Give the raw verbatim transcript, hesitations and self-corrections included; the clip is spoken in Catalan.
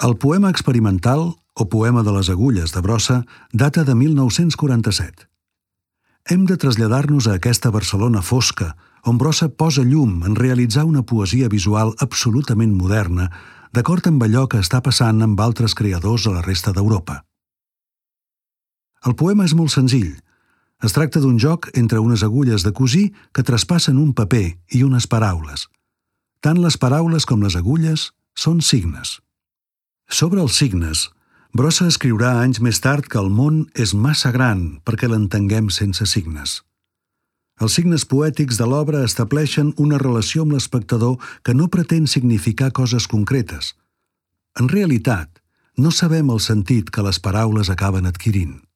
El poema experimental, o poema de les agulles de Brossa, data de mil nou-cents quaranta-set. Hem de traslladar-nos a aquesta Barcelona fosca, on Brossa posa llum en realitzar una poesia visual absolutament moderna, d'acord amb allò que està passant amb altres creadors a la resta d'Europa. El poema és molt senzill. Es tracta d'un joc entre unes agulles de cosir que traspassen un paper i unes paraules. Tant les paraules com les agulles són signes. Sobre els signes, Brossa escriurà anys més tard que el món és massa gran perquè l'entenguem sense signes. Els signes poètics de l'obra estableixen una relació amb l'espectador que no pretén significar coses concretes. En realitat, no sabem el sentit que les paraules acaben adquirint.